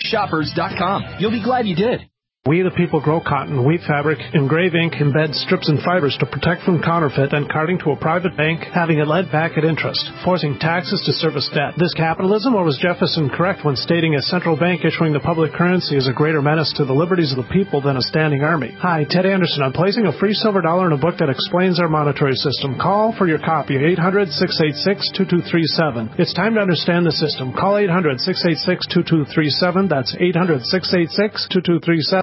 Shoppers.com. You'll be glad you did. We the people grow cotton, weave fabric, engrave ink, embed strips and fibers to protect from counterfeit and carting to a private bank, having it led back at interest, forcing taxes to service debt. This capitalism, or was Jefferson correct when stating a central bank issuing the public currency is a greater menace to the liberties of the people than a standing army? Hi, Ted Anderson. I'm placing a free silver dollar in a book that explains our monetary system. Call for your copy, 800-686-2237. It's time to understand the system. Call 800-686-2237. That's 800-686-2237.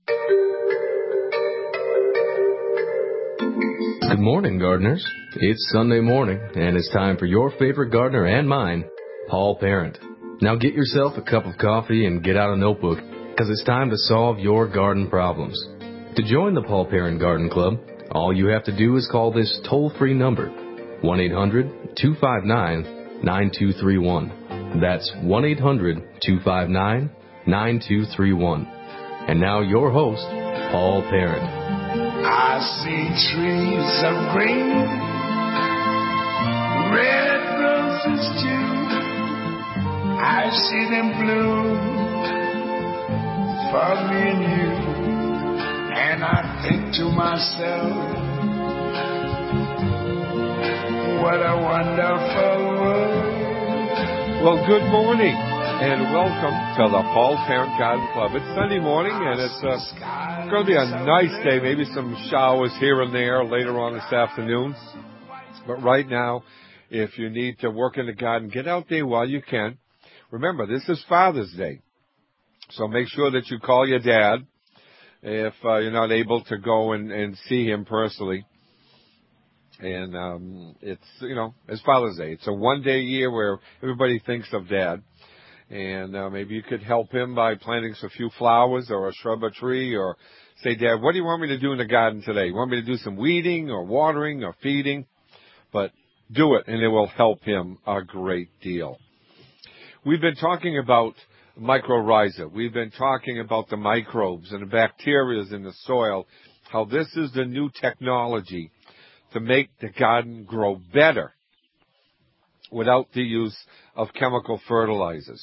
Good morning, gardeners. It's Sunday morning, and it's time for your favorite gardener and mine, Paul Parent. Now get yourself a cup of coffee and get out a notebook, because it's time to solve your garden problems. To join the Paul Parent Garden Club, all you have to do is call this toll-free number, 1-800-259-9231. That's 1-800-259-9231. And now your host, Paul Parent. I see trees of green, red roses too. I see them bloom for me and you. And I think to myself, what a wonderful world. Well, good morning and welcome to the Paul Parent Garden Club. It's Sunday morning and it's going to be a nice day, maybe some showers here and there later on this afternoon. But right now, if you need to work in the garden, get out there while you can. Remember, this is Father's Day, so make sure that you call your dad if you're not able to go and see him personally. And it's Father's Day. It's a one-day a year where everybody thinks of Dad. And maybe you could help him by planting a few flowers or a shrub or tree, or say, Dad, what do you want me to do in the garden today? You want me to do some weeding or watering or feeding? But do it, and it will help him a great deal. We've been talking about mycorrhiza. We've been talking about the microbes and the bacteria in the soil, how this is the new technology to make the garden grow better without the use of chemical fertilizers.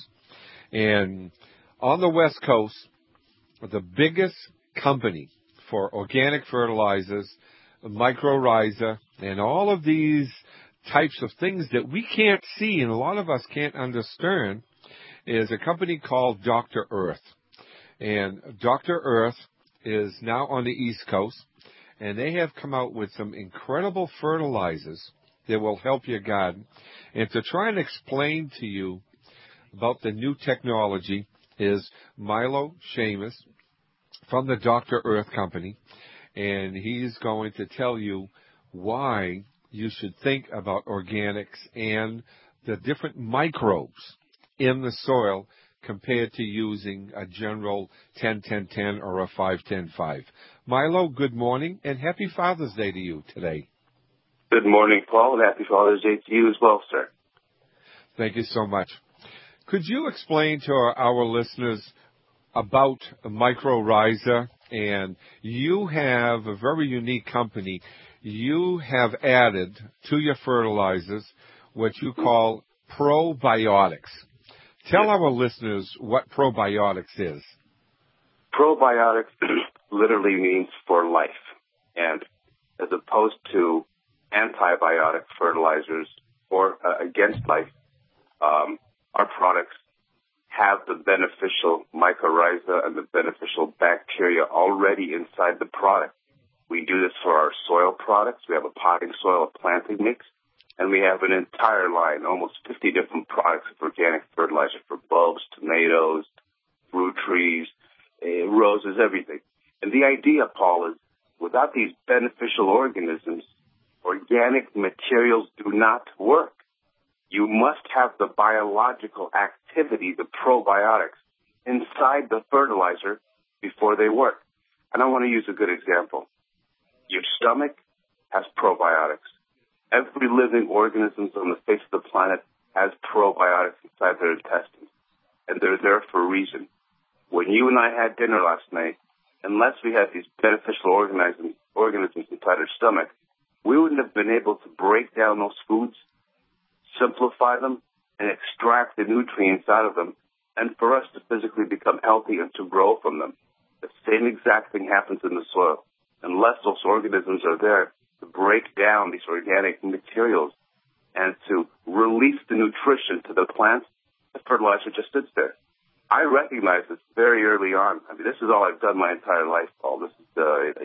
And on the West Coast, the biggest company for organic fertilizers, mycorrhiza, and all of these types of things that we can't see and a lot of us can't understand is a company called Dr. Earth. And Dr. Earth is now on the East Coast, and they have come out with some incredible fertilizers that will help your garden. And to try and explain to you about the new technology is Milo Seamus from the Dr. Earth Company, and he's going to tell you why you should think about organics and the different microbes in the soil compared to using a general 10-10-10 or a 5-10-5. Milo, good morning, and happy Father's Day to you today. Good morning, Paul, and happy Father's Day to you as well, sir. Thank you so much. Could you explain to our listeners about mycorrhiza? And you have a very unique company. You have added to your fertilizers what you call probiotics. Tell our listeners what probiotics is. Probiotics literally means for life. And as opposed to antibiotic fertilizers or against life, our products have the beneficial mycorrhiza and the beneficial bacteria already inside the product. We do this for our soil products. We have a potting soil, a planting mix, and we have an entire line, almost 50 different products of organic fertilizer for bulbs, tomatoes, fruit trees, roses, everything. And the idea, Paul, is without these beneficial organisms, organic materials do not work. You must have the biological activity, the probiotics, inside the fertilizer before they work. And I want to use a good example. Your stomach has probiotics. Every living organism on the face of the planet has probiotics inside their intestines, and they're there for a reason. When you and I had dinner last night, unless we had these beneficial organisms inside our stomach, we wouldn't have been able to break down those foods, simplify them, and extract the nutrients out of them and for us to physically become healthy and to grow from them. The same exact thing happens in the soil. Unless those organisms are there to break down these organic materials and to release the nutrition to the plants, the fertilizer just sits there. I recognize this very early on. I mean, this is all I've done my entire life, Paul. This is,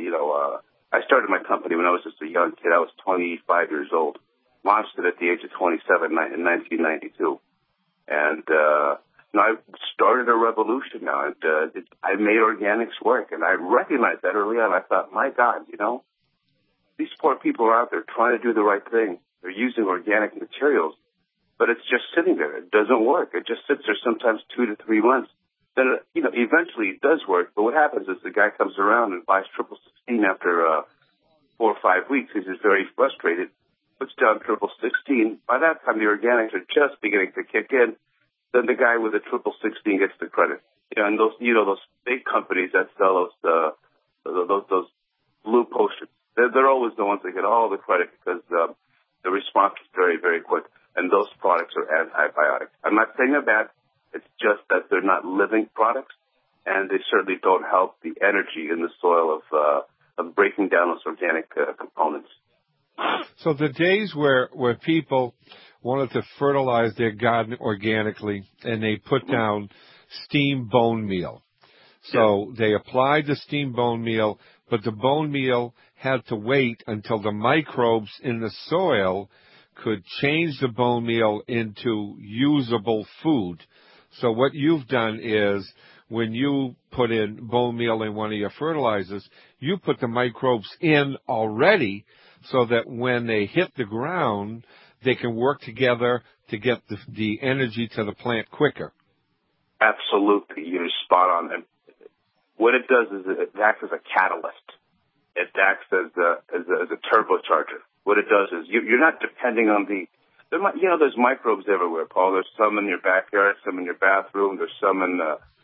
I started my company when I was just a young kid. I was 25 years old. Launched it at the age of 27 in 1992. And, I started a revolution now. And I made organics work. And I recognized that early on. I thought, my God, these poor people are out there trying to do the right thing. They're using organic materials, but it's just sitting there. It doesn't work. It just sits there sometimes 2 to 3 months. Then, eventually it does work. But what happens is the guy comes around and buys triple 16 after 4 or 5 weeks. He's just very frustrated, puts down triple 16. By that time, the organics are just beginning to kick in. Then the guy with the triple 16 gets the credit. And those big companies that sell those blue potions, they're always the ones that get all the credit because the response is very, very quick. And those products are antibiotics. I'm not saying they're bad. It's just that they're not living products, and they certainly don't help the energy in the soil of breaking down those organic components. So the days where people wanted to fertilize their garden organically and they put down steam bone meal. So they applied the steam bone meal, but the bone meal had to wait until the microbes in the soil could change the bone meal into usable food. So what you've done is when you put in bone meal in one of your fertilizers, you put the microbes in already so that when they hit the ground, they can work together to get the energy to the plant quicker. Absolutely. You're spot on. And what it does is it acts as a catalyst. It acts as a turbocharger. What it does is you're not depending on there's microbes everywhere, Paul. There's some in your backyard, some in your bathroom. There's some in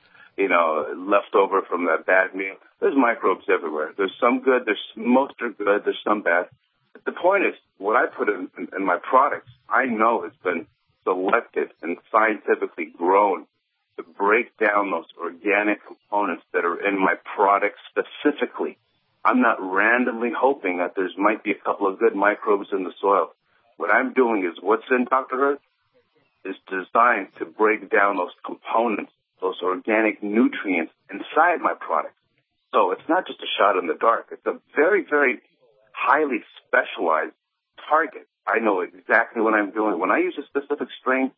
left over from that bad meal. There's microbes everywhere. There's some good. Most are good. There's some bad. But the point is, what I put in my products, I know has been selected and scientifically grown to break down those organic components that are in my products specifically. I'm not randomly hoping that there might be a couple of good microbes in the soil. What I'm doing is what's in Dr. Earth is designed to break down those components, those organic nutrients inside my products. So it's not just a shot in the dark. It's a very, very highly specialized target. I know exactly what I'm doing. When I use a specific strain,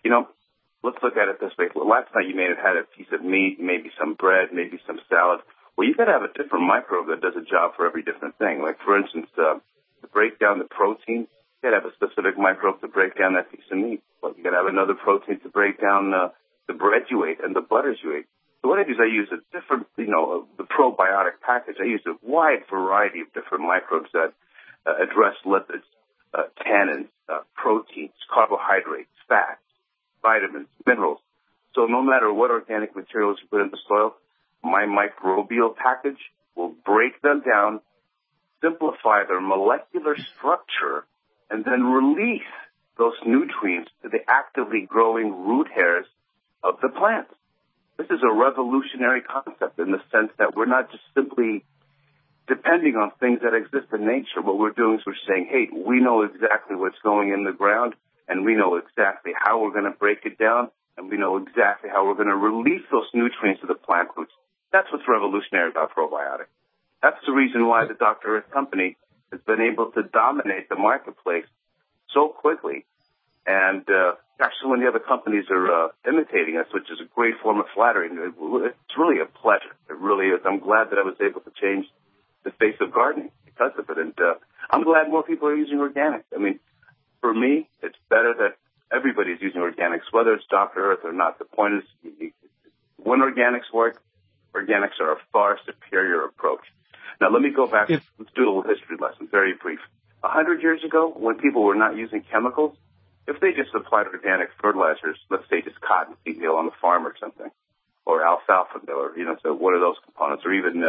let's look at it this way. Well, last night you may have had a piece of meat, maybe some bread, maybe some salad. Well, you've got to have a different microbe that does a job for every different thing. Like, for instance, to break down the protein, you got to have a specific microbe to break down that piece of meat. Well, you got to have another protein to break down the bread you ate and the butters you ate. So what I do is I use a different, the probiotic package. I use a wide variety of different microbes that address lipids, tannins, proteins, carbohydrates, fats, vitamins, minerals. So no matter what organic materials you put in the soil, my microbial package will break them down, simplify their molecular structure, and then release those nutrients to the actively growing root hairs of the plant. This is a revolutionary concept in the sense that we're not just simply depending on things that exist in nature. What we're doing is we're saying, hey, we know exactly what's going in the ground, and we know exactly how we're going to break it down, and we know exactly how we're going to release those nutrients to the plant roots. That's what's revolutionary about probiotics. That's the reason why the Dr. Earth company has been able to dominate the marketplace so quickly. And actually, when the other companies are imitating us, which is a great form of flattery, it's really a pleasure. It really is. I'm glad that I was able to change the face of gardening because of it. And I'm glad more people are using organics. I mean, for me, it's better that everybody's using organics, whether it's Dr. Earth or not. The point is, when organics work, organics are a far superior approach. Now, let me go back. Let's do a little history lesson, very brief. 100 years ago, when people were not using chemicals, if they just applied organic fertilizers, let's say just cottonseed meal on the farm or something, or alfalfa meal, or, so one of those components, or even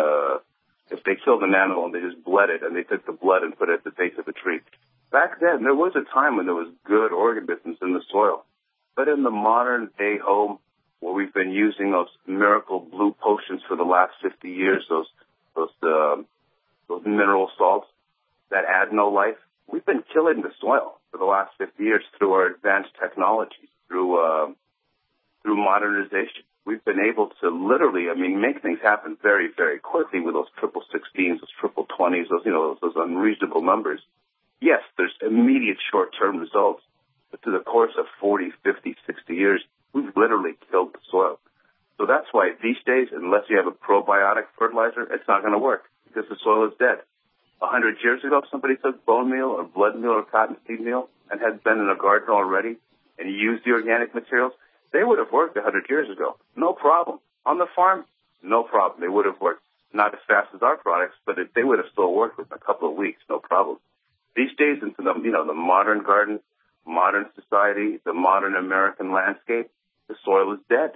if they killed an animal and they just bled it and they took the blood and put it at the base of a tree. Back then, there was a time when there was good organisms in the soil. But in the modern day home, where we've been using those miracle blue potions for the last 50 years, those mineral salts that add no life. We've been killing the soil for the last 50 years through our advanced technologies, through modernization. We've been able to literally, make things happen very, very quickly with those 16s, those 20s, those unreasonable numbers. Yes, there's immediate short-term results, but through the course of 40, 50, 60 years, we've literally killed the soil. So that's why these days, unless you have a probiotic fertilizer, it's not going to work because the soil is dead. 100 years ago, if somebody took bone meal or blood meal or cottonseed meal and had been in a garden already and used the organic materials, they would have worked 100 years ago. No problem. On the farm, no problem. They would have worked. Not as fast as our products, but they would have still worked within a couple of weeks, no problem. These days, into the modern garden, modern society, the modern American landscape, the soil is dead.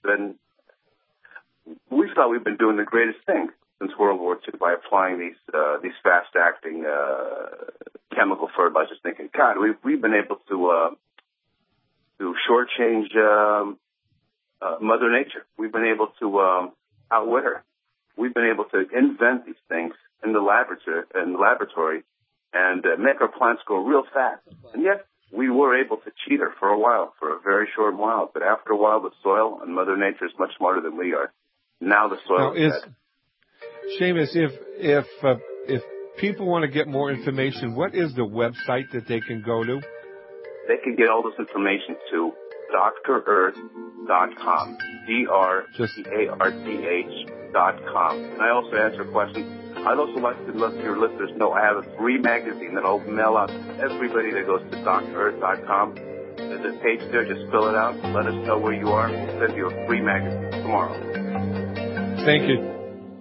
We thought we've been doing the greatest thing since World War II by applying these fast-acting chemical fertilizers, thinking, God, we've been able to shortchange Mother Nature. We've been able to outwit her. We've been able to invent these things in the laboratory and make our plants grow real fast. And yet, we were able to cheat her for a while, for a very short while. But after a while, the soil and Mother Nature is much smarter than we are. Now the soil is dead. Seamus, if people want to get more information, what is the website that they can go to? They can get all this information to DrEarth.com, DrEarth.com. And I also answer questions. I'd also like to let your listeners know I have a free magazine that I'll mail out to everybody that goes to DrEarth.com. There's a page there, just fill it out, let us know where you are, we'll send you a free magazine tomorrow. Thank you.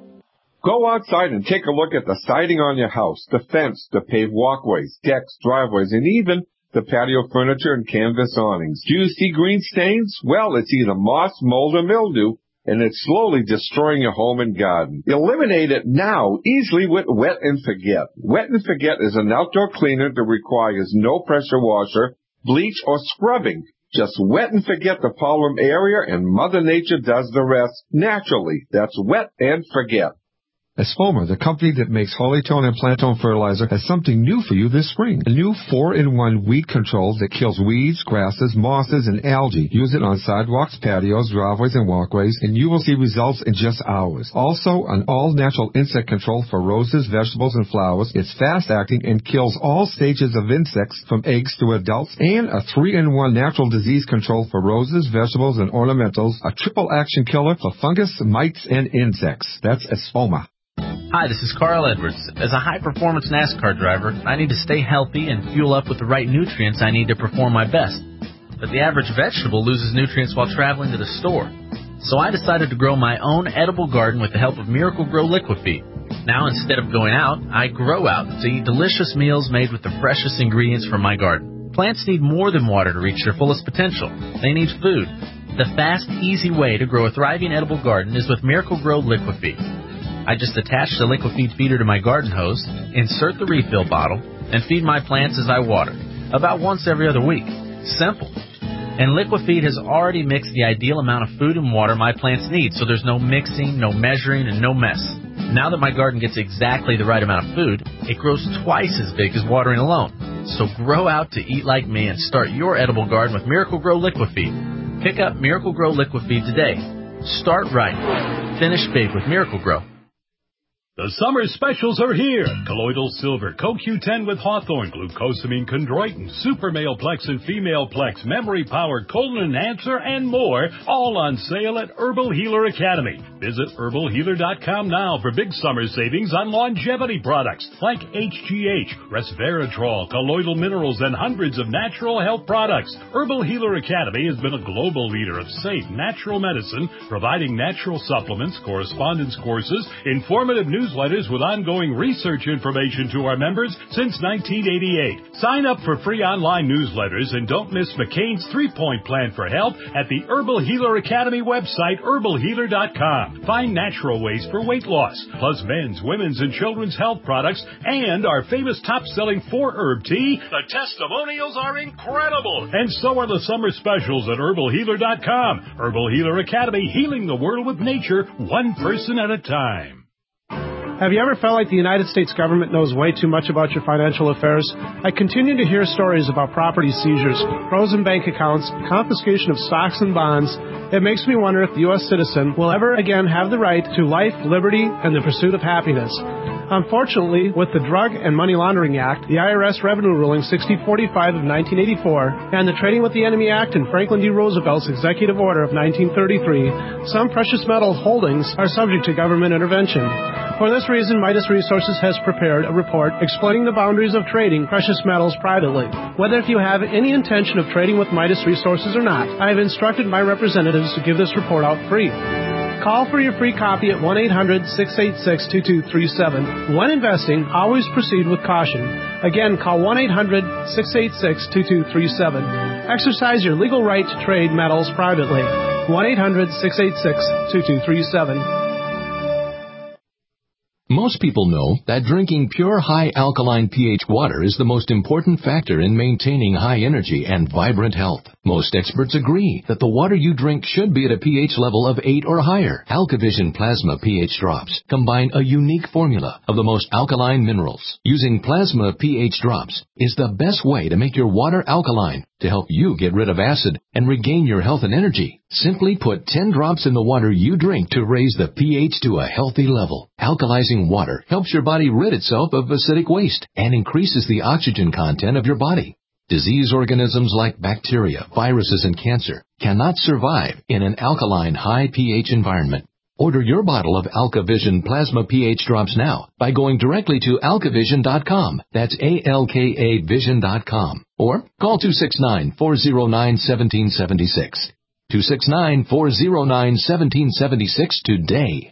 Go outside and take a look at the siding on your house, the fence, the paved walkways, decks, driveways, and even the patio furniture and canvas awnings. Do you see green stains? Well, it's either moss, mold, or mildew, and it's slowly destroying your home and garden. Eliminate it now, easily with Wet and Forget. Wet and Forget is an outdoor cleaner that requires no pressure washer, bleach, or scrubbing. Just wet and forget the problem area, and Mother Nature does the rest naturally. That's Wet and Forget. Espoma, the company that makes Holytone and Plantone fertilizer, has something new for you this spring. A new 4-in-1 weed control that kills weeds, grasses, mosses, and algae. Use it on sidewalks, patios, driveways, and walkways, and you will see results in just hours. Also, an all-natural insect control for roses, vegetables, and flowers. It's fast-acting and kills all stages of insects from eggs to adults. And a 3-in-1 natural disease control for roses, vegetables, and ornamentals. A triple-action killer for fungus, mites, and insects. That's Espoma. Hi, this is Carl Edwards. As a high-performance NASCAR driver, I need to stay healthy and fuel up with the right nutrients I need to perform my best. But the average vegetable loses nutrients while traveling to the store. So I decided to grow my own edible garden with the help of Miracle-Gro Liquifeed. Now, instead of going out, I grow out to eat delicious meals made with the freshest ingredients from my garden. Plants need more than water to reach their fullest potential. They need food. The fast, easy way to grow a thriving edible garden is with Miracle-Gro Liquifeed. I just attach the Liquifeed feeder to my garden hose, insert the refill bottle, and feed my plants as I water, about once every other week. Simple. And Liquifeed has already mixed the ideal amount of food and water my plants need, so there's no mixing, no measuring, and no mess. Now that my garden gets exactly the right amount of food, it grows twice as big as watering alone. So grow out to eat like me and start your edible garden with Miracle-Gro Liquifeed. Pick up Miracle-Gro Liquifeed today. Start right. Finish big with Miracle-Gro. The summer specials are here. Colloidal Silver, CoQ10 with Hawthorne, Glucosamine Chondroitin, Super Male Plex and Female Plex, Memory Power, Colon Enhancer, and more, all on sale at Herbal Healer Academy. Visit herbalhealer.com now for big summer savings on longevity products like HGH, Resveratrol, colloidal minerals, and hundreds of natural health products. Herbal Healer Academy has been a global leader of safe, natural medicine, providing natural supplements, correspondence courses, informative newsletters with ongoing research information to our members since 1988. Sign up for free online newsletters and don't miss McCain's 3-point plan for health at the Herbal Healer Academy website, herbalhealer.com. herbalizer.com. Find natural ways for weight loss, plus men's, women's, and children's health products, and our famous top-selling 4-herb tea. The testimonials are incredible. And so are the summer specials at herbalhealer.com. Herbal Healer Academy, healing the world with nature, one person at a time. Have you ever felt like the United States government knows way too much about your financial affairs? I continue to hear stories about property seizures, frozen bank accounts, confiscation of stocks and bonds. It makes me wonder if the U.S. citizen will ever again have the right to life, liberty, and the pursuit of happiness. Unfortunately, with the Drug and Money Laundering Act, the IRS Revenue Ruling 6045 of 1984, and the Trading with the Enemy Act and Franklin D. Roosevelt's Executive Order of 1933, some precious metal holdings are subject to government intervention. For this reason, Midas Resources has prepared a report explaining the boundaries of trading precious metals privately. Whether if you have any intention of trading with Midas Resources or not, I have instructed my representatives to give this report out free. Call for your free copy at 1-800-686-2237. When investing, always proceed with caution. Again, call 1-800-686-2237. Exercise your legal right to trade metals privately. 1-800-686-2237. Most people know that drinking pure high alkaline pH water is the most important factor in maintaining high energy and vibrant health. Most experts agree that the water you drink should be at a pH level of 8 or higher. AlkaVision Plasma pH drops combine a unique formula of the most alkaline minerals. Using plasma pH drops is the best way to make your water alkaline to help you get rid of acid and regain your health and energy. Simply put 10 drops in the water you drink to raise the pH to a healthy level. Alkalizing water helps your body rid itself of acidic waste and increases the oxygen content of your body. Disease organisms like bacteria, viruses, and cancer cannot survive in an alkaline high pH environment. Order your bottle of AlkaVision Plasma pH drops now by going directly to alkavision.com. That's ALKA Vision.com. Or call 269-409-1776. 269-409-1776 today.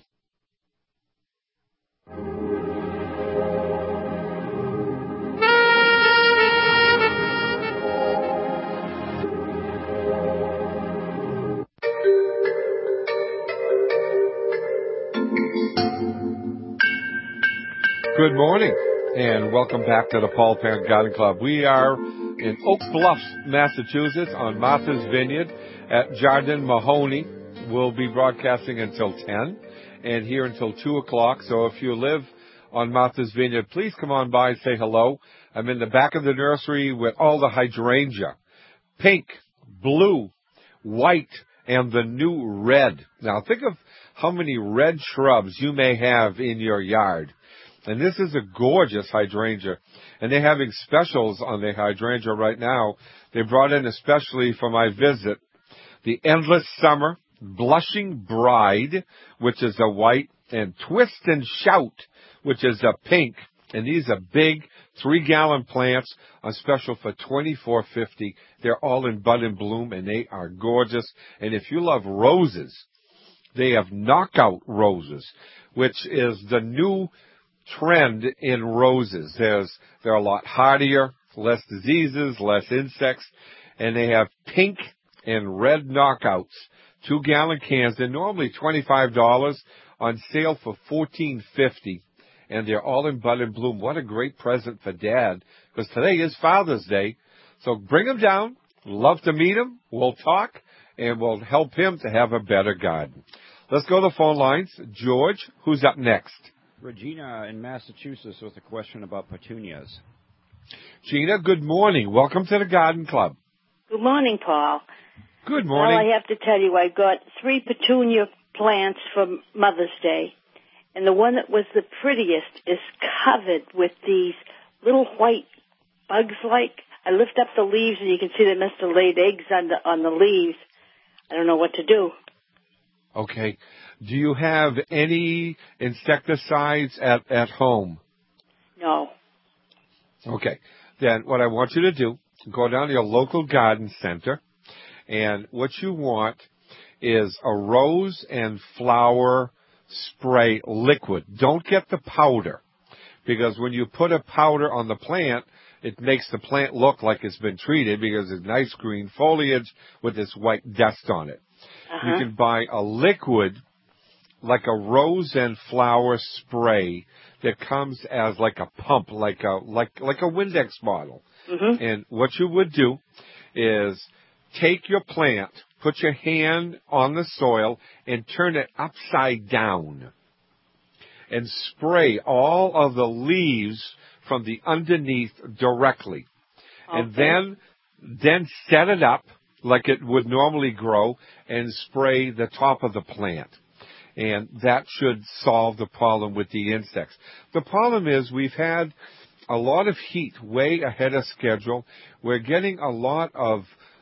Good morning, and welcome back to the Paul Parent Garden Club. We are in Oak Bluffs, Massachusetts, on Martha's Vineyard at Jardin Mahoney. We'll be broadcasting until 10 and here until 2 o'clock. So if you live on Martha's Vineyard, please come on by and say hello. I'm in the back of the nursery with all the hydrangea, pink, blue, white, and the new red. Now think of how many red shrubs you may have in your yard. And this is a gorgeous hydrangea. And they're having specials on the hydrangea right now. They brought in especially for my visit the Endless Summer, Blushing Bride, which is a white, and Twist and Shout, which is a pink. And these are big 3-gallon plants on special for $24.50. They're all in bud and bloom, and they are gorgeous. And if you love roses, they have knockout roses, which is the new trend in roses. They're a lot hardier, less diseases, less insects, and they have pink and red knockouts. 2-gallon cans. They're normally $25, on sale for $14.50, and they're all in bud and bloom. What a great present for Dad, because today is Father's Day. So bring him down. Love to meet him. We'll talk, and we'll help him to have a better garden. Let's go to the phone lines. George, who's up next? Regina in Massachusetts with a question about petunias. Gina, good morning. Welcome to the Garden Club. Good morning, Paul. Good morning. Well, I have to tell you, I got 3 petunia plants for Mother's Day, and the one that was the prettiest is covered with these little white bugs-like. I lift up the leaves, and you can see they must have laid eggs on the leaves. I don't know what to do. Okay. Do you have any insecticides at home? No. Okay. Then what I want you to do, go down to your local garden center, and what you want is a rose and flower spray liquid. Don't get the powder, because when you put a powder on the plant, it makes the plant look like it's been treated because it's nice green foliage with this white dust on it. You can buy a liquid like a rose and flower spray that comes as like a pump, like a Windex bottle. Mm-hmm. And what you would do is take your plant, put your hand on the soil, and turn it upside down. And spray all of the leaves from the underneath directly. Okay. And then set it up like it would normally grow and spray the top of the plant. And that should solve the problem with the insects. The problem is we've had a lot of heat way ahead of schedule. We're getting a lot of,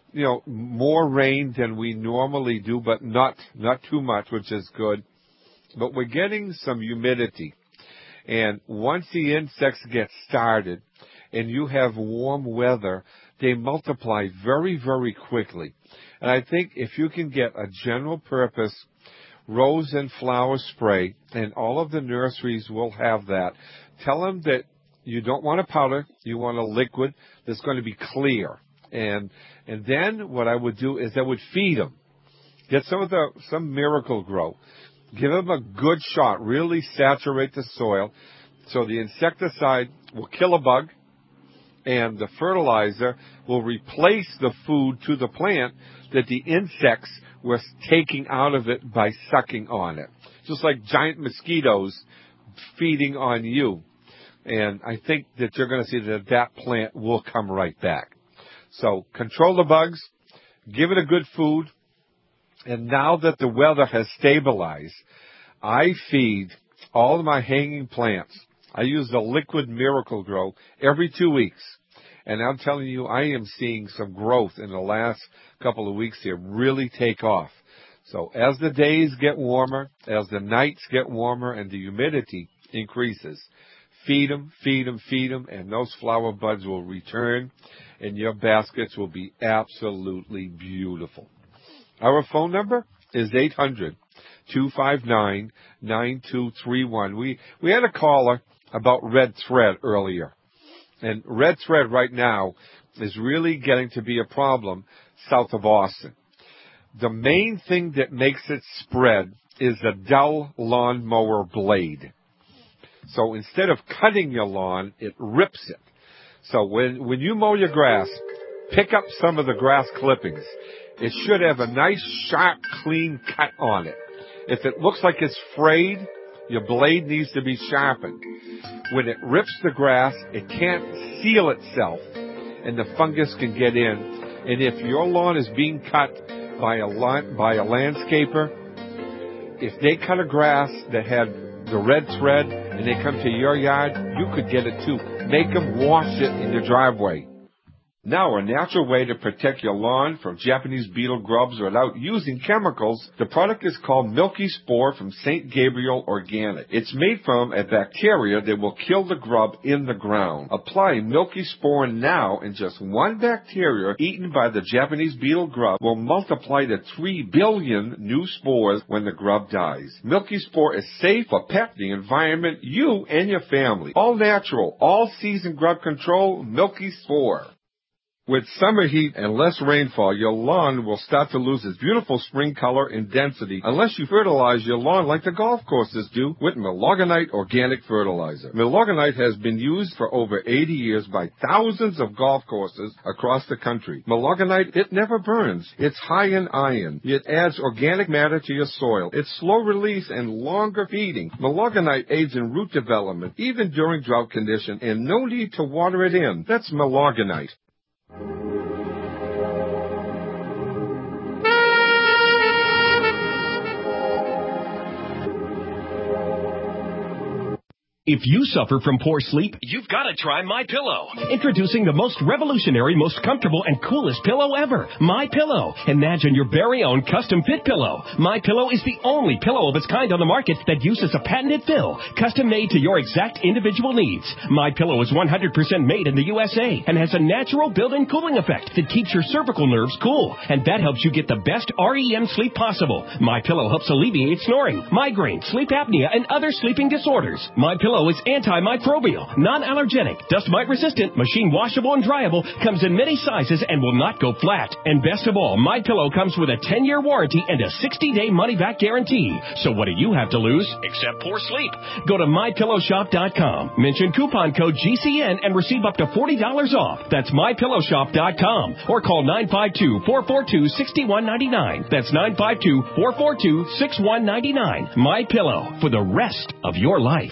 more rain than we normally do, but not too much, which is good. But we're getting some humidity. And once the insects get started and you have warm weather, they multiply very, very quickly. And I think if you can get a general purpose rose and flower spray, and all of the nurseries will have that, tell them that you don't want a powder, you want a liquid that's going to be clear. And then what I would do is I would feed them. Get some Miracle-Gro. Give them a good shot. Really saturate the soil so the insecticide will kill a bug and the fertilizer will replace the food to the plant that the insects were taking out of it by sucking on it. Just like giant mosquitoes feeding on you. And I think that you're going to see that plant will come right back. So control the bugs, give it a good food, and now that the weather has stabilized, I feed all of my hanging plants. I use the liquid Miracle-Gro every 2 weeks. And I'm telling you, I am seeing some growth in the last couple of weeks here really take off. So as the days get warmer, as the nights get warmer, and the humidity increases, feed them, and those flower buds will return, and your baskets will be absolutely beautiful. Our phone number is 800-259-9231. We had a caller about red thread earlier. And red thread right now is really getting to be a problem south of Austin. The main thing that makes it spread is a dull lawnmower blade. So instead of cutting your lawn, it rips it. So when you mow your grass, pick up some of the grass clippings. It should have a nice, sharp, clean cut on it. If it looks like it's frayed, your blade needs to be sharpened. When it rips the grass, it can't seal itself, and the fungus can get in. And if your lawn is being cut by a landscaper, if they cut a grass that had the red thread and they come to your yard, you could get it too. Make them wash it in your driveway. Now, a natural way to protect your lawn from Japanese beetle grubs without using chemicals, the product is called Milky Spore from St. Gabriel Organic. It's made from a bacteria that will kill the grub in the ground. Apply Milky Spore now, and just one bacteria eaten by the Japanese beetle grub will multiply to 3 billion new spores when the grub dies. Milky Spore is safe for pet, the environment, you, and your family. All natural, all season grub control, Milky Spore. With summer heat and less rainfall, your lawn will start to lose its beautiful spring color and density unless you fertilize your lawn like the golf courses do with Milorganite organic fertilizer. Milorganite has been used for over 80 years by thousands of golf courses across the country. Milorganite, it never burns. It's high in iron. It adds organic matter to your soil. It's slow release and longer feeding. Milorganite aids in root development, even during drought conditions, and no need to water it in. That's Milorganite. If you suffer from poor sleep, you've got to try MyPillow. Introducing the most revolutionary, most comfortable, and coolest pillow ever, MyPillow. Imagine your very own custom-fit pillow. MyPillow is the only pillow of its kind on the market that uses a patented fill, custom-made to your exact individual needs. MyPillow is 100% made in the USA and has a natural built-in cooling effect that keeps your cervical nerves cool, and that helps you get the best REM sleep possible. MyPillow helps alleviate snoring, migraine, sleep apnea, and other sleeping disorders. MyPillow Pillow is antimicrobial, non-allergenic, dust mite resistant, machine washable and dryable, comes in many sizes and will not go flat. And best of all, My Pillow comes with a 10-year warranty and a 60-day money-back guarantee. So what do you have to lose except poor sleep? Go to MyPillowShop.com. Mention coupon code GCN and receive up to $40 off. That's MyPillowShop.com. Or call 952-442-6199. That's 952-442-6199. My Pillow, for the rest of your life.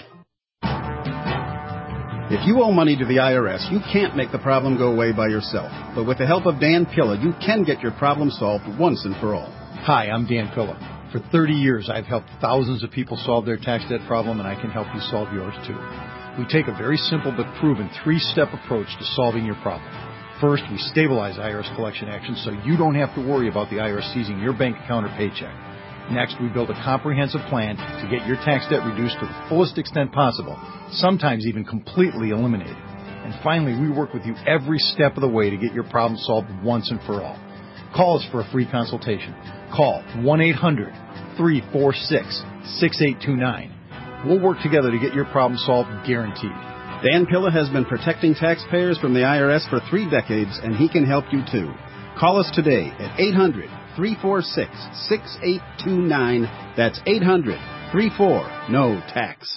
If you owe money to the IRS, you can't make the problem go away by yourself. But with the help of Dan Pilla, you can get your problem solved once and for all. Hi, I'm Dan Pilla. For 30 years, I've helped thousands of people solve their tax debt problem, and I can help you solve yours too. We take a very simple but proven 3-step approach to solving your problem. First, we stabilize IRS collection actions so you don't have to worry about the IRS seizing your bank account or paycheck. Next, we build a comprehensive plan to get your tax debt reduced to the fullest extent possible, sometimes even completely eliminated. And finally, we work with you every step of the way to get your problem solved once and for all. Call us for a free consultation. Call 1-800-346-6829. We'll work together to get your problem solved, guaranteed. Dan Pilla has been protecting taxpayers from the IRS for 3 decades, and he can help you too. Call us today at 800-346-6829. That's 800-34-NO-TAX.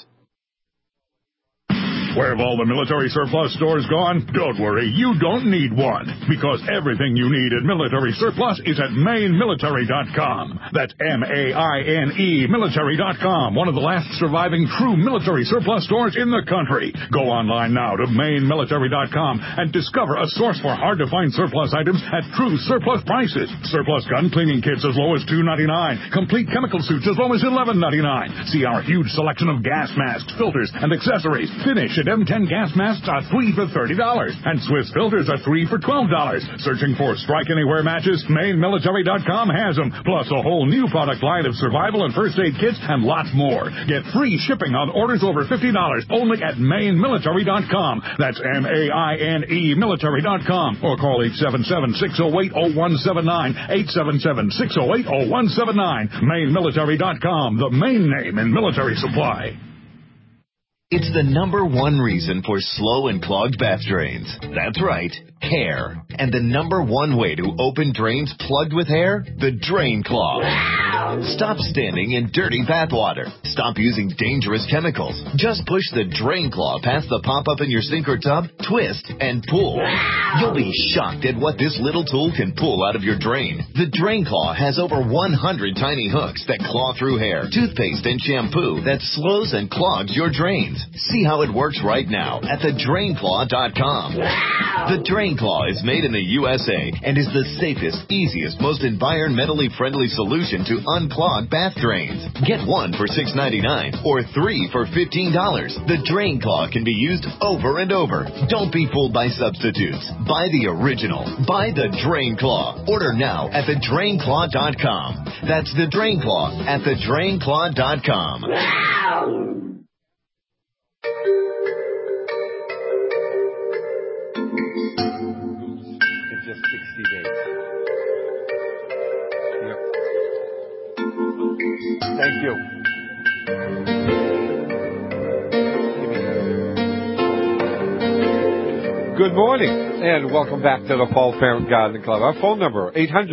Where have all the military surplus stores gone? Don't worry, you don't need one, because everything you need at Military Surplus is at MaineMilitary.com. That's M-A-I-N-E Military.com, one of the last surviving true military surplus stores in the country. Go online now to MaineMilitary.com and discover a source for hard-to-find surplus items at true surplus prices. Surplus gun cleaning kits as low as $2.99. Complete chemical suits as low as $11.99. See our huge selection of gas masks, filters, and accessories. Finish at M10 gas masks are 3 for $30, and Swiss filters are 3 for $12. Searching for Strike Anywhere matches? MaineMilitary.com has them, plus a whole new product line of survival and first aid kits and lots more. Get free shipping on orders over $50 only at MaineMilitary.com. That's M-A-I-N-E Military.com, or call 877-608-0179, 877-608-0179. MaineMilitary.com, the main name in military supply. It's the #1 reason for slow and clogged bath drains. That's right, hair. And the #1 way to open drains plugged with hair? The Drain Claw. Stop standing in dirty bath water. Stop using dangerous chemicals. Just push the Drain Claw past the pop-up in your sink or tub, twist, and pull. You'll be shocked at what this little tool can pull out of your drain. The Drain Claw has over 100 tiny hooks that claw through hair, toothpaste, and shampoo that slows and clogs your drains. See how it works right now at thedrainclaw.com. The Drain Claw is made in the USA and is the safest, easiest, most environmentally friendly solution to unclog bath drains. Get 1 for $6.99 or 3 for $15. The Drain Claw can be used over and over. Don't be fooled by substitutes. Buy the original. Buy the Drain Claw. Order now at thedrainclaw.com. That's the Drain Claw at thedrainclaw.com. In just 60 days. Yep. Thank you. Good morning, and welcome back to the Paul Parent Gardening Club. Our phone number,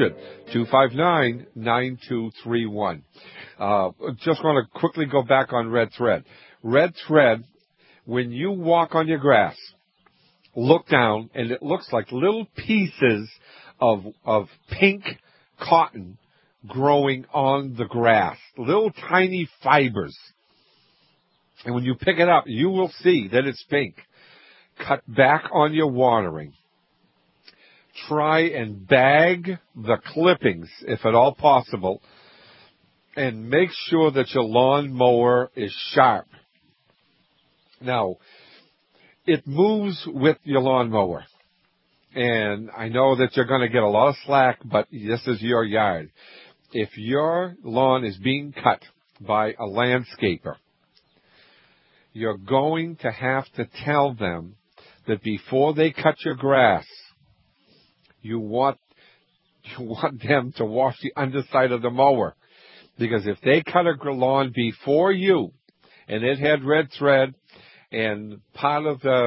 800-259-9231. Just want to quickly go back on Red Thread. Red Thread, when you walk on your grass, look down, and it looks like little pieces of pink cotton growing on the grass, little tiny fibers. And when you pick it up, you will see that it's pink. Cut back on your watering. Try and bag the clippings, if at all possible, and make sure that your lawn mower is sharp. Now, it moves with your lawnmower. And I know that you're going to get a lot of slack, but this is your yard. If your lawn is being cut by a landscaper, you're going to have to tell them that before they cut your grass, you want them to wash the underside of the mower. Because if they cut a lawn before you, and it had red thread, and part of the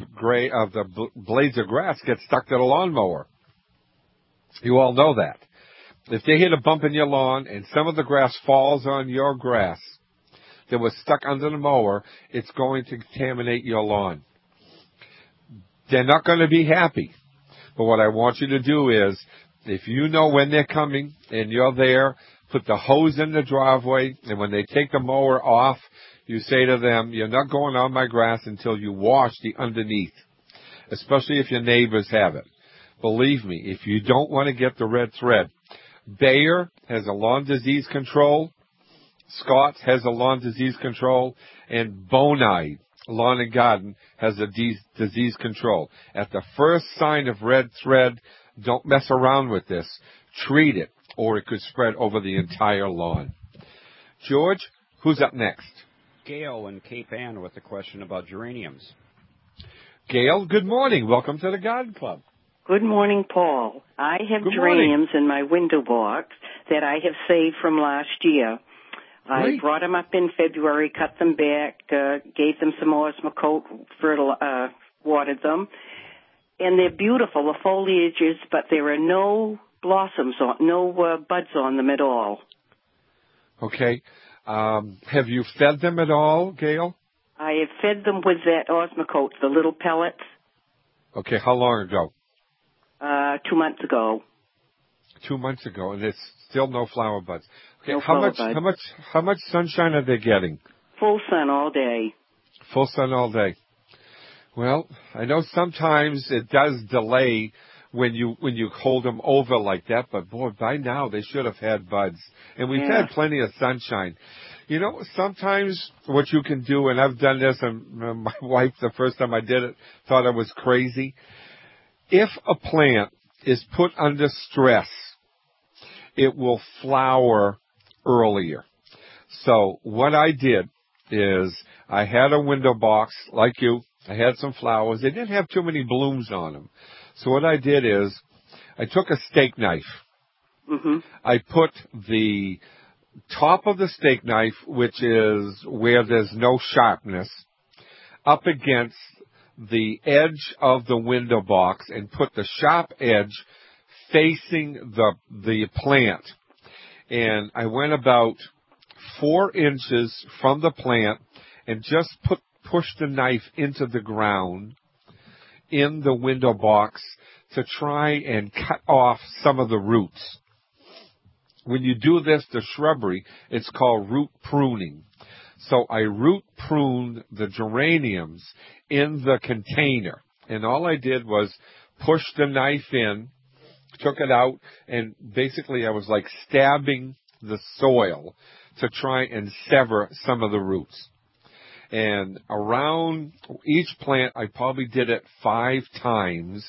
blades of grass gets stuck to the lawnmower. You all know that. If they hit a bump in your lawn and some of the grass falls on your grass that was stuck under the mower, it's going to contaminate your lawn. They're not going to be happy. But what I want you to do is, if you know when they're coming and you're there, put the hose in the driveway, and when they take the mower off, you say to them, you're not going on my grass until you wash the underneath, especially if your neighbors have it. Believe me, if you don't want to get the red thread, Bayer has a lawn disease control, Scott's has a lawn disease control, and Bonide Lawn and Garden has a disease control. At the first sign of red thread, don't mess around with this. Treat it, or it could spread over the entire lawn. George, who's up next? Gail in Cape Ann with a question about geraniums. Gail, good morning. Welcome to the Garden Club. Good morning, Paul. I have geraniums in my window box that I have saved from last year. I brought them up in February, cut them back, gave them some Osmocote, watered them, and they're beautiful, the foliages, but there are no blossoms, no buds on them at all. Okay. Have you fed them at all, Gail? I have fed them with that Osmocote, the little pellets. Okay, how long ago? 2 months ago. 2 months ago, and there's still no flower buds. Okay, No how much sunshine are they getting? Full sun all day. Full sun all day. Well, I know sometimes it does delay when you hold them over like that, but boy, by now they should have had buds. And we've had plenty of sunshine. You know, sometimes what you can do, and I've done this, and my wife, the first time I did it, thought I was crazy. If a plant is put under stress, it will flower earlier. So what I did is I had a window box like you. I had some flowers. They didn't have too many blooms on them. So what I did is I took a steak knife. Mm-hmm. I put the top of the steak knife, which is where there's no sharpness, up against the edge of the window box and put the sharp edge facing the plant. And I went about 4 inches from the plant and just pushed the knife into the ground in the window box to try and cut off some of the roots. When you do this to shrubbery, it's called root pruning. So I root pruned the geraniums in the container. And all I did was push the knife in, took it out, and basically I was like stabbing the soil to try and sever some of the roots. And around each plant, I probably did it 5 times.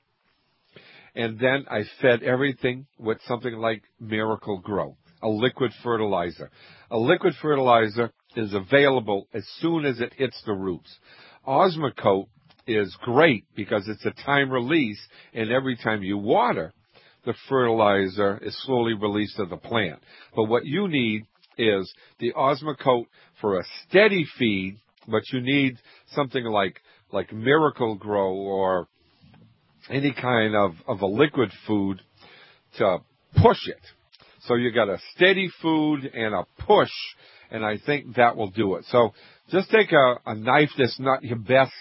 And then I fed everything with something like Miracle Grow, a liquid fertilizer. A liquid fertilizer is available as soon as it hits the roots. Osmocote is great because it's a time release, and every time you water, the fertilizer is slowly released to the plant. But what you need is the Osmocote for a steady feed, but you need something like Miracle Grow or any kind of a liquid food to push it. So you got a steady food and a push, and I think that will do it. So just take a knife that's not your best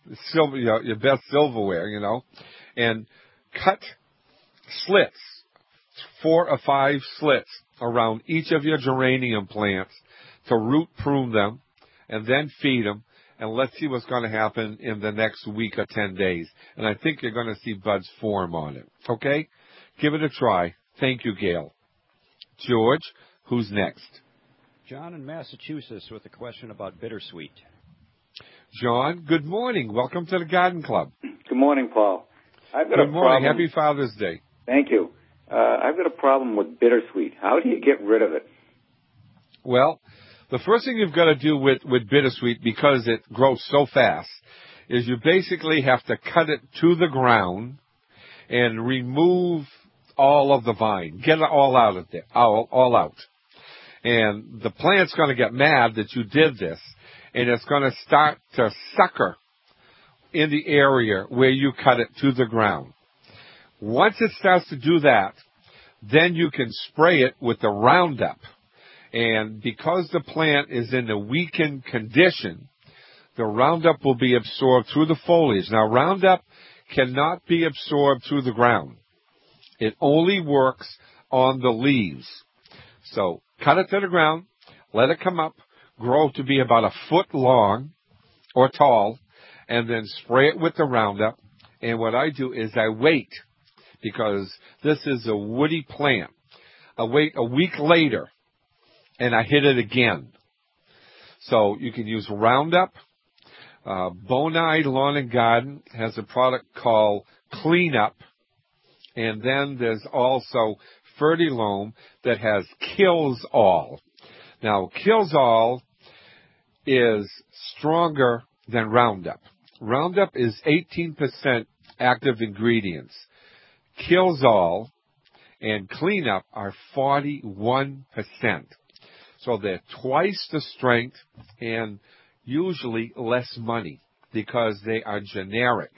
silverware, and cut slits, 4 or 5 slits around each of your geranium plants to root prune them and then feed them. And let's see what's going to happen in the next week or 10 days. And I think you're going to see buds form on it. Okay? Give it a try. Thank you, Gail. George, who's next? John in Massachusetts with a question about bittersweet. John, good morning. Welcome to the Garden Club. Good morning, Paul. Good morning. Happy Father's Day. Thank you. I've got a problem with bittersweet. How do you get rid of it? Well, the first thing you've got to do with bittersweet, because it grows so fast, is you basically have to cut it to the ground and remove all of the vine. Get it all out of there, all out. And the plant's going to get mad that you did this, and it's going to start to sucker in the area where you cut it to the ground. Once it starts to do that, then you can spray it with the Roundup. And because the plant is in a weakened condition, the Roundup will be absorbed through the foliage. Now, Roundup cannot be absorbed through the ground. It only works on the leaves. So cut it to the ground, let it come up, grow to be about a foot long or tall, and then spray it with the Roundup. And what I do is I wait, because this is a woody plant. I wait a week later, and I hit it again. So you can use Roundup. Bonide Lawn and Garden has a product called Cleanup. And then there's also Fertilome that has Kills All. Now, Kills All is stronger than Roundup. Roundup is 18% active ingredients. Kills All and Cleanup are 41%. So they're twice the strength and usually less money because they are generic.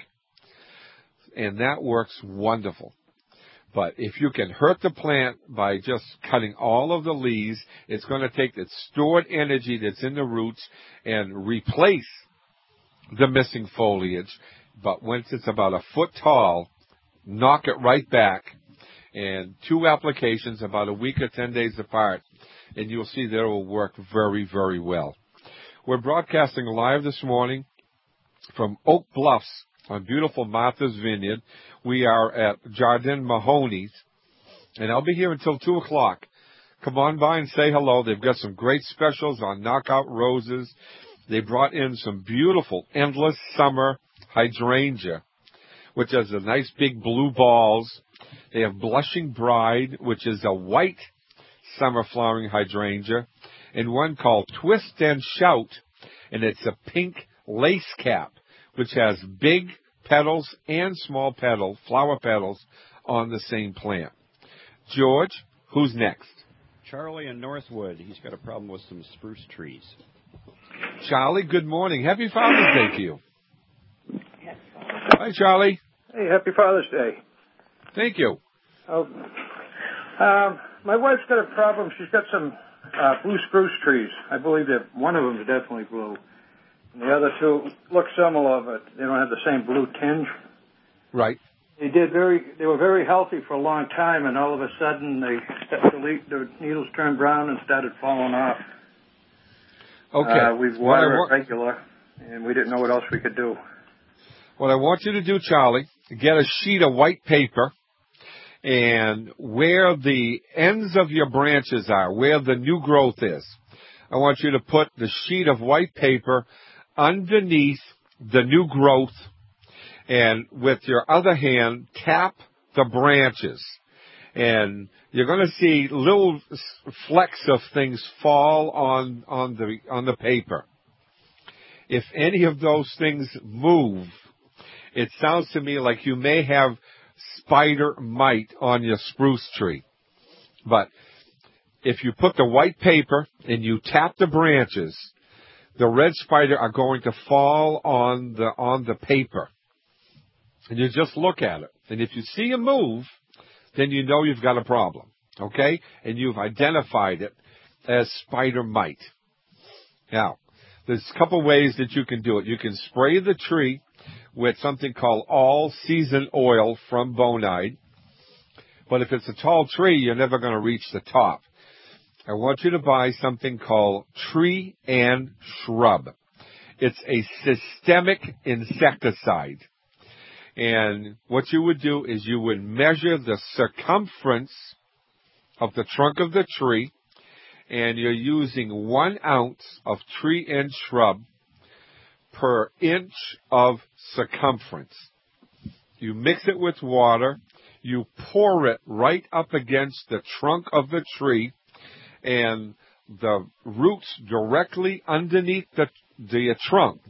And that works wonderful. But if you can hurt the plant by just cutting all of the leaves, it's going to take its stored energy that's in the roots and replace the missing foliage. But once it's about a foot tall, knock it right back. And 2 applications, about a week or 10 days apart, and you'll see that it will work very, very well. We're broadcasting live this morning from Oak Bluffs on beautiful Martha's Vineyard. We are at Jardin Mahoney's, and I'll be here until 2 o'clock. Come on by and say hello. They've got some great specials on knockout roses. They brought in some beautiful endless summer hydrangea, which has a nice big blue balls. They have Blushing Bride, which is a white summer flowering hydrangea, and one called Twist and Shout, and it's a pink lace cap, which has big petals and small flower petals on the same plant. George, who's next? Charlie in Northwood. He's got a problem with some spruce trees. Charlie, good morning. Happy Father's Day to you. Hi, Charlie. Hey, happy Father's Day. Thank you. My wife's got a problem. She's got some blue spruce trees. I believe that one of them is definitely blue. And the other 2 look similar, but they don't have the same blue tinge. Right. They were very healthy for a long time, and all of a sudden the needles turned brown and started falling off. Okay. We've watered it regular, and we didn't know what else we could do. What I want you to do, Charlie, get a sheet of white paper, and where the ends of your branches are, where the new growth is, I want you to put the sheet of white paper underneath the new growth, and with your other hand, tap the branches. And you're going to see little flecks of things fall on the paper. If any of those things move, it sounds to me like you may have spider mite on your spruce tree. But if you put the white paper and you tap the branches, the red spider are going to fall on the paper. And you just look at it. And if you see a move, then you know you've got a problem. Okay? And you've identified it as spider mite. Now, there's a couple ways that you can do it. You can spray the tree with something called all-season oil from Bonide. But if it's a tall tree, you're never going to reach the top. I want you to buy something called Tree and Shrub. It's a systemic insecticide. And what you would do is you would measure the circumference of the trunk of the tree, and you're using 1 ounce of Tree and Shrub per inch of circumference. You mix it with water, you pour it right up against the trunk of the tree, and the roots directly underneath the trunk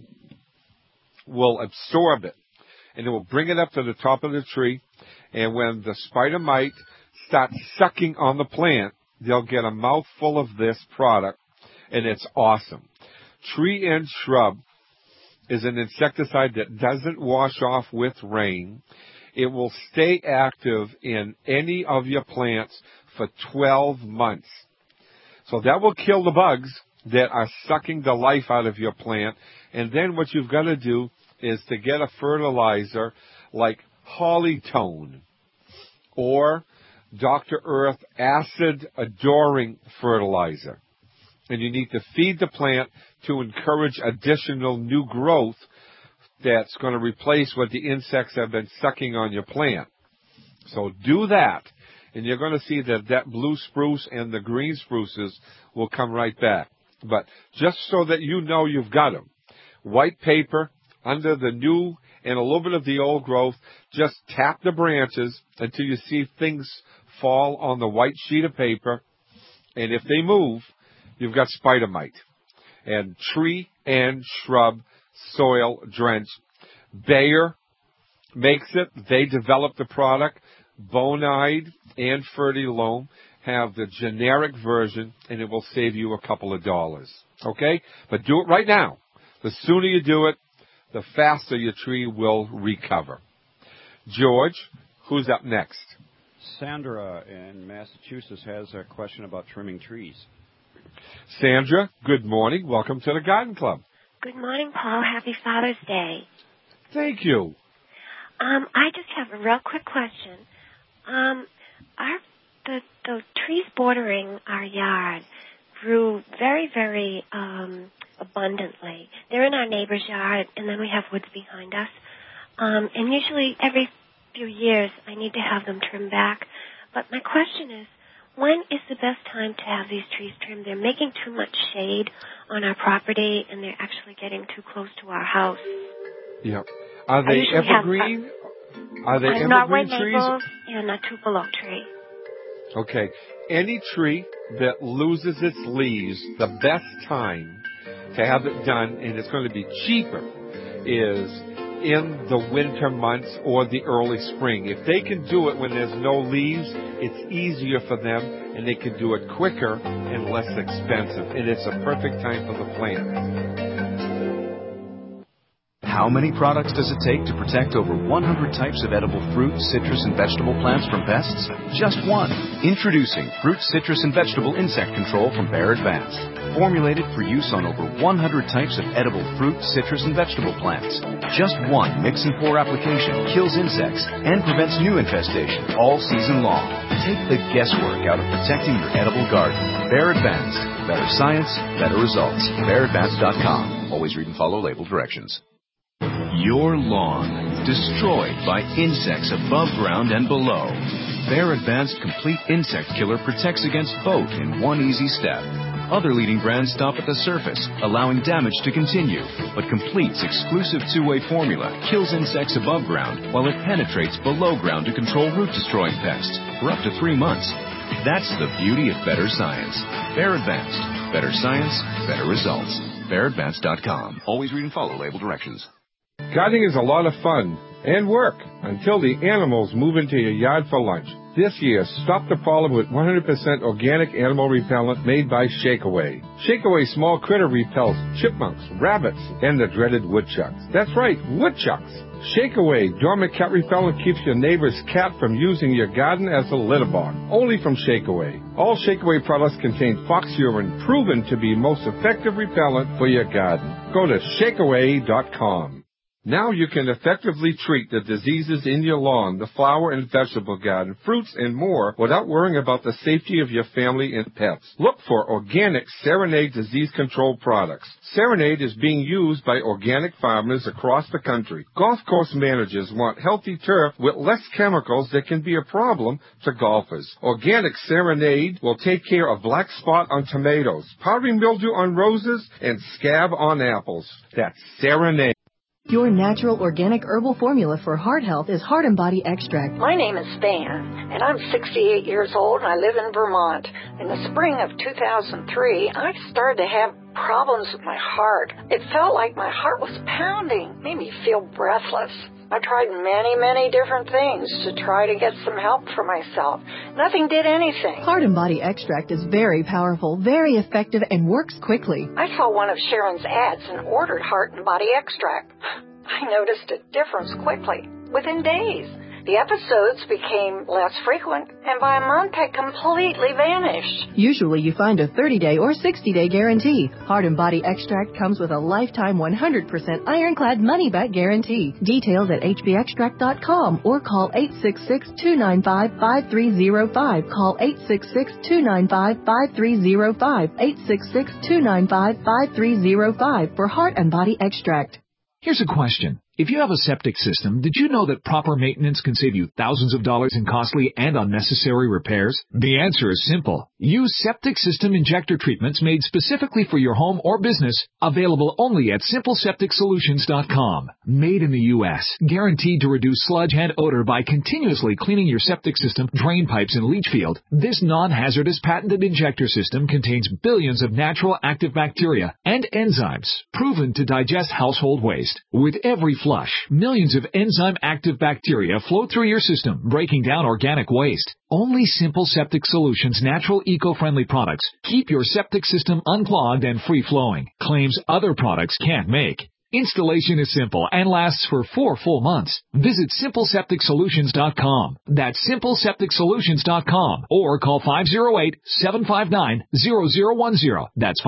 will absorb it, and it will bring it up to the top of the tree. And when the spider mite starts sucking on the plant, they'll get a mouthful of this product, and it's awesome. Tree and Shrub is an insecticide that doesn't wash off with rain. It will stay active in any of your plants for 12 months. So that will kill the bugs that are sucking the life out of your plant. And then what you've got to do is to get a fertilizer like Hollytone or Dr. Earth Acid Adoring Fertilizer. And you need to feed the plant to encourage additional new growth that's going to replace what the insects have been sucking on your plant. So do that, and you're going to see that blue spruce and the green spruces will come right back. But just so that you know you've got them, white paper under the new and a little bit of the old growth, just tap the branches until you see things fall on the white sheet of paper, and if they move, you've got spider mite. And Tree and Shrub Soil Drench. Bayer makes it. They developed the product. Bonide and Fertilome have the generic version, and it will save you a couple of dollars. Okay? But do it right now. The sooner you do it, the faster your tree will recover. George, who's up next? Sandra in Massachusetts has a question about trimming trees. Sandra, good morning. Welcome to the Garden Club. Good morning, Paul. Happy Father's Day. Thank you. I just have a real quick question. The trees bordering our yard grew very, very abundantly. They're in our neighbor's yard, and then we have woods behind us. And usually every few years I need to have them trimmed back. But my question is, when is the best time to have these trees trimmed? They're making too much shade on our property, and they're actually getting too close to our house. Yep. Are they evergreen? Are they evergreen Norway trees? maples and a tupelo tree. Okay. Any tree that loses its leaves, the best time to have it done, and it's going to be cheaper, is in the winter months or the early spring. If they can do it when there's no leaves, it's easier for them, and they can do it quicker and less expensive. And it's a perfect time for the plant. How many products does it take to protect over 100 types of edible fruit, citrus, and vegetable plants from pests? Just one. Introducing Fruit, Citrus, and Vegetable Insect Control from Bayer Advanced. Formulated for use on over 100 types of edible fruit, citrus, and vegetable plants. Just one mix and pour application kills insects and prevents new infestation all season long. Take the guesswork out of protecting your edible garden. Bayer Advanced. Better science, better results. BayerAdvanced.com. Always read and follow label directions. Your lawn destroyed by insects above ground and below. Bayer Advanced Complete Insect Killer protects against both in one easy step. Other leading brands stop at the surface, allowing damage to continue, but Complete's exclusive two-way formula kills insects above ground while it penetrates below ground to control root-destroying pests for up to 3 months. That's the beauty of better science. Bayer Advanced. Better science, better results. BayerAdvanced.com. Always read and follow label directions. Gardening is a lot of fun and work until the animals move into your yard for lunch. This year, stop the problem with 100% organic animal repellent made by Shakeaway. Shakeaway small critter repels chipmunks, rabbits, and the dreaded woodchucks. That's right, woodchucks. Shakeaway dormant cat repellent keeps your neighbor's cat from using your garden as a litter box. Only from Shakeaway. All Shakeaway products contain fox urine, proven to be most effective repellent for your garden. Go to shakeaway.com. Now you can effectively treat the diseases in your lawn, the flower and vegetable garden, fruits, and more without worrying about the safety of your family and pets. Look for organic Serenade disease control products. Serenade is being used by organic farmers across the country. Golf course managers want healthy turf with less chemicals that can be a problem to golfers. Organic Serenade will take care of black spot on tomatoes, powdery mildew on roses, and scab on apples. That's Serenade. Your natural organic herbal formula for heart health is Heart and Body Extract. My name is Stan, and I'm 68 years old, and I live in Vermont. In the spring of 2003, I started to have problems with my heart. It felt like my heart was pounding, made me feel breathless. I tried many different things to try to get some help for myself. Nothing did anything. Heart and Body Extract is very powerful, very effective, and works quickly. I saw one of Sharon's ads and ordered Heart and Body Extract. I noticed a difference quickly, within days. The episodes became less frequent, and by a month had completely vanished. Usually you find a 30-day or 60-day guarantee. Heart and Body Extract comes with a lifetime 100% ironclad money-back guarantee. Details at hbextract.com or call 866-295-5305. Call 866-295-5305. 866-295-5305 for Heart and Body Extract. Here's a question. If you have a septic system, did you know that proper maintenance can save you thousands of dollars in costly and unnecessary repairs? The answer is simple. Use septic system injector treatments made specifically for your home or business, available only at simplesepticsolutions.com. Made in the U.S., guaranteed to reduce sludge and odor by continuously cleaning your septic system, drain pipes, and leach field. This non-hazardous patented injector system contains billions of natural active bacteria and enzymes proven to digest household waste. With every flush, millions of enzyme-active bacteria flow through your system, breaking down organic waste. Only Simple Septic Solutions natural eco-friendly products keep your septic system unclogged and free-flowing, claims other products can't make. Installation is simple and lasts for 4 full months. Visit simplesepticsolutions.com. That's simplesepticsolutions.com or call 508-759-0010. That's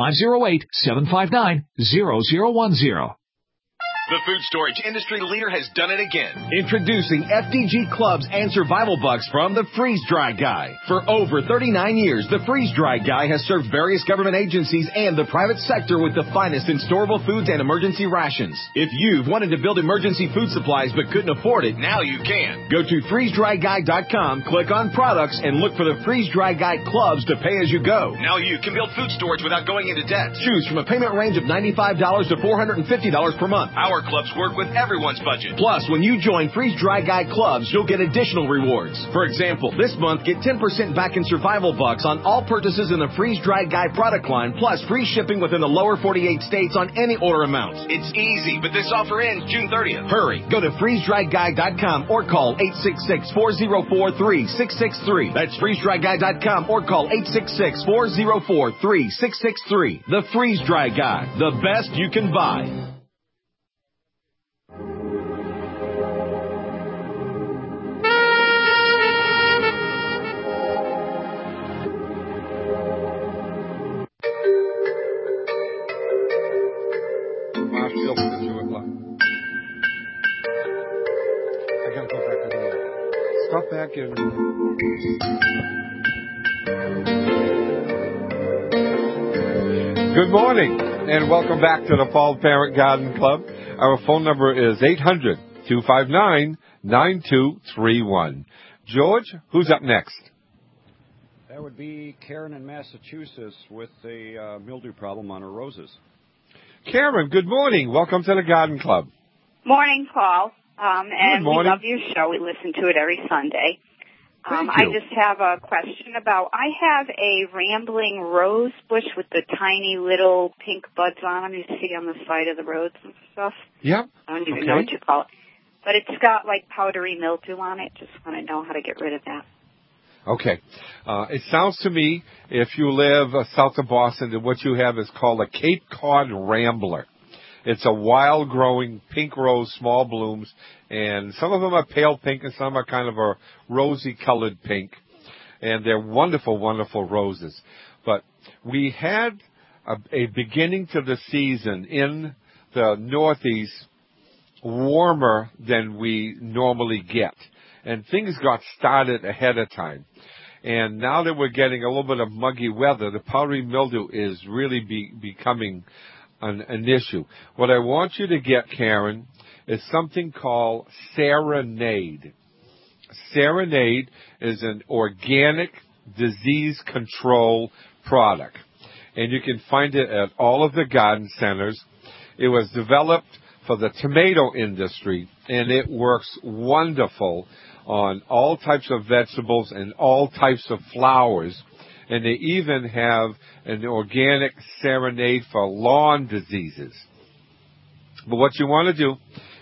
508-759-0010. The food storage industry leader has done it again. Introducing FDG Clubs and Survival Bucks from the Freeze Dry Guy. For over 39 years, the Freeze Dry Guy has served various government agencies and the private sector with the finest in storable foods and emergency rations. If you've wanted to build emergency food supplies but couldn't afford it, now you can. Go to freezedryguy.com, click on products, and look for the Freeze Dry Guy Clubs to pay as you go. Now you can build food storage without going into debt. Choose from a payment range of $95 to $450 per month. Our clubs work with everyone's budget. Plus, when you join Freeze Dry Guy Clubs, you'll get additional rewards. For example, this month, get 10% back in Survival Bucks on all purchases in the Freeze Dry Guy product line, plus free shipping within the lower 48 states on any order amounts. It's easy, but this offer ends June 30th. Hurry. Go to freezedryguy.com or call 866-404-3663. That's freezedryguy.com or call 866-404-3663. The Freeze Dry Guy. The best you can buy. Stop back in. Good morning, and welcome back to the Paul Parent Garden Club. Our phone number is 800-259-9231. George, who's up next? That would be Karen in Massachusetts with a mildew problem on her roses. Karen, good morning. Welcome to the Garden Club. Morning, Paul. And morning. We love your show. We listen to it every Sunday. Thank I you. just have a question about, I have a rambling rose bush with the tiny little pink buds on them you see on the side of the roads and stuff. Yep. I don't even know what you call it. But it's got like powdery mildew on it. Just want to know how to get rid of that. Okay. It sounds to me, if you live south of Boston, that what you have is called a Cape Cod Rambler. It's a wild-growing pink rose, small blooms, and some of them are pale pink and some are kind of a rosy-colored pink. And they're wonderful, wonderful roses. But we had a beginning to the season in the Northeast warmer than we normally get. And things got started ahead of time. And now that we're getting a little bit of muggy weather, the powdery mildew is really becoming an issue. What I want you to get, Karen, is something called Serenade. Serenade is an organic disease control product, and you can find it at all of the garden centers. It was developed for the tomato industry, and it works wonderful on all types of vegetables and all types of flowers. And they even have an organic Serenade for lawn diseases. But what you want to do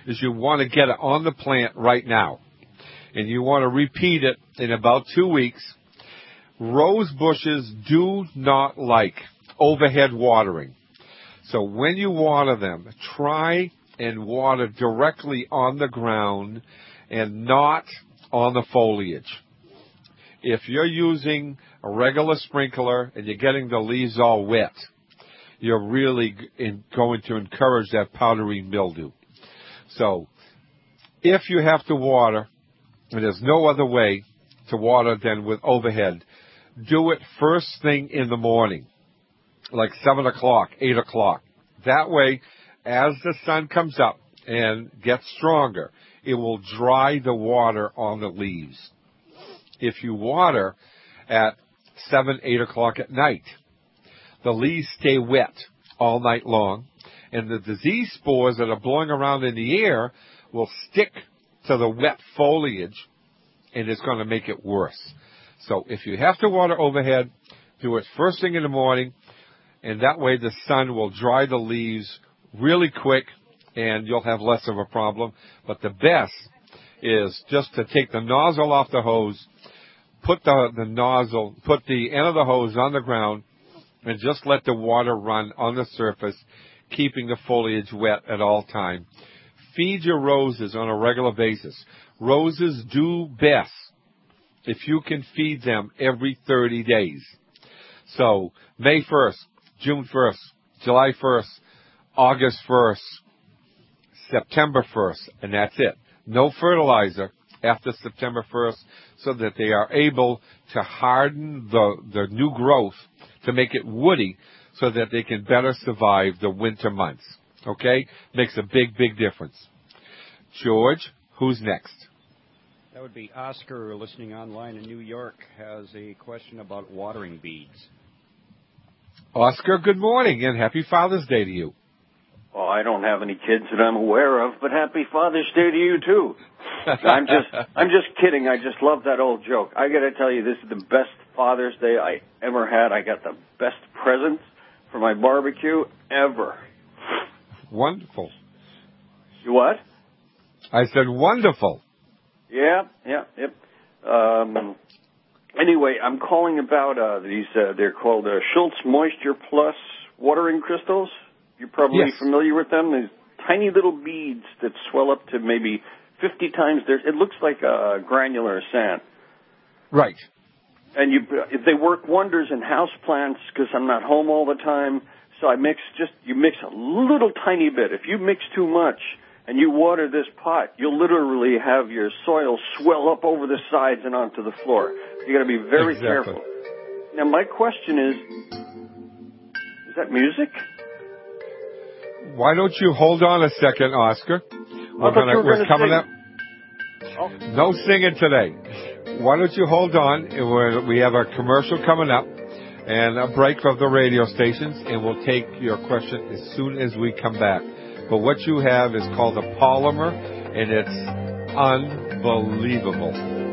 is you want to get it on the plant right now. And you want to repeat it in about 2 weeks. Rose bushes do not like overhead watering. So when you water them, try and water directly on the ground and not on the foliage. If you're using a regular sprinkler and you're getting the leaves all wet, you're really going to encourage that powdery mildew. So if you have to water, and there's no other way to water than with overhead, do it first thing in the morning, like 7 o'clock, 8 o'clock. That way, as the sun comes up and gets stronger, it will dry the water on the leaves. If you water at 7, 8 o'clock at night, the leaves stay wet all night long, and the disease spores that are blowing around in the air will stick to the wet foliage, and it's going to make it worse. So if you have to water overhead, do it first thing in the morning, and that way the sun will dry the leaves really quick, and you'll have less of a problem. But the best is just to take the nozzle off the hose, put the end of the hose on the ground, and just let the water run on the surface, keeping the foliage wet at all time. Feed your roses on a regular basis. Roses do best if you can feed them every 30 days. So May 1st, June 1st, July 1st, August 1st, September 1st, and that's it. No fertilizer after September 1st, so that they are able to harden the new growth to make it woody, so that they can better survive the winter months. Okay? Makes a big, big difference. George, who's next? That would be Oscar, listening online in New York, has a question about watering beads. Oscar, good morning, and happy Father's Day to you. Well, I don't have any kids that I'm aware of, but happy Father's Day to you, too. I'm just kidding. I just love that old joke. I got to tell you, this is the best Father's Day I ever had. I got the best presents for my barbecue ever. Wonderful. You what? I said wonderful. Yep. Anyway, I'm calling about these, they're called Schultz Moisture Plus watering crystals. You're probably familiar with them. These tiny little beads that swell up to maybe 50 times their, it looks like a granular sand. Right. And they work wonders in house plants because I'm not home all the time. So you mix a little tiny bit. If you mix too much and you water this pot, you'll literally have your soil swell up over the sides and onto the floor. You got to be very careful. Now, my question is that music? Why don't you hold on a second, Oscar? We're coming up. Oh. No singing today. Why don't you hold on? We have a commercial coming up and a break of the radio stations, and we'll take your question as soon as we come back. But what you have is called a polymer, and it's unbelievable.